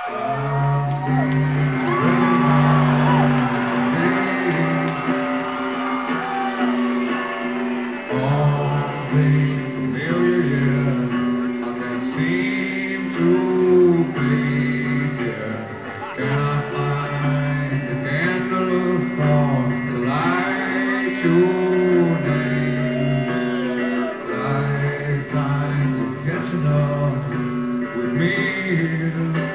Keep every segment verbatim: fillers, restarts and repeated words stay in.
I seem to recognize your face, haunting, familiar, yet I can't seem to place it. Can I find the candle of thought to light your name? Lifetimes of catching up with me.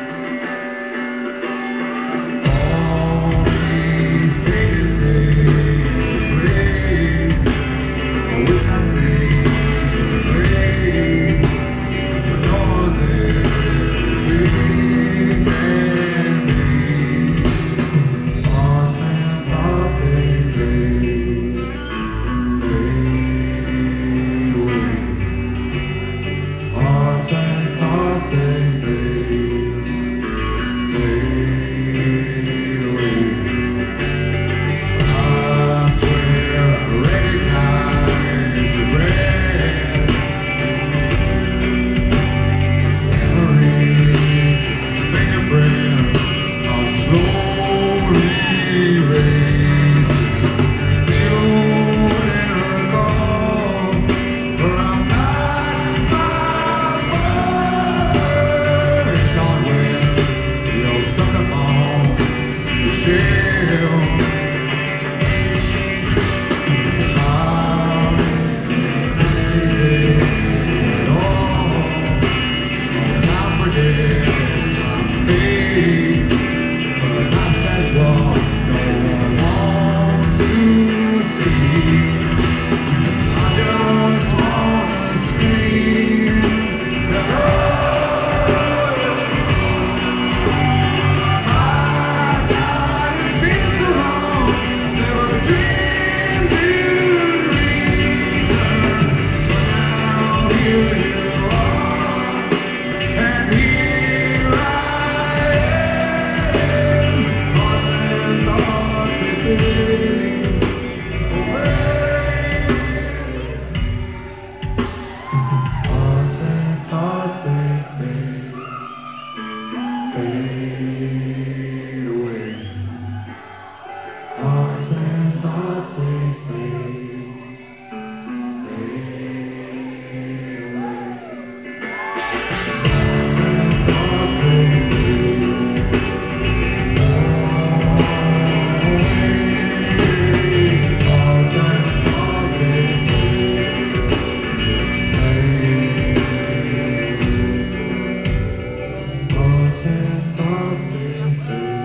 Fade away. Thoughts and thoughts they fade, fade away. Thoughts and thoughts they fade, away. Thoughts and thoughts they fade, fade. Thoughts and thoughts they fade.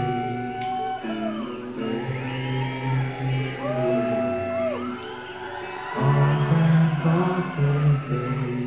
Thoughts and thoughts and things.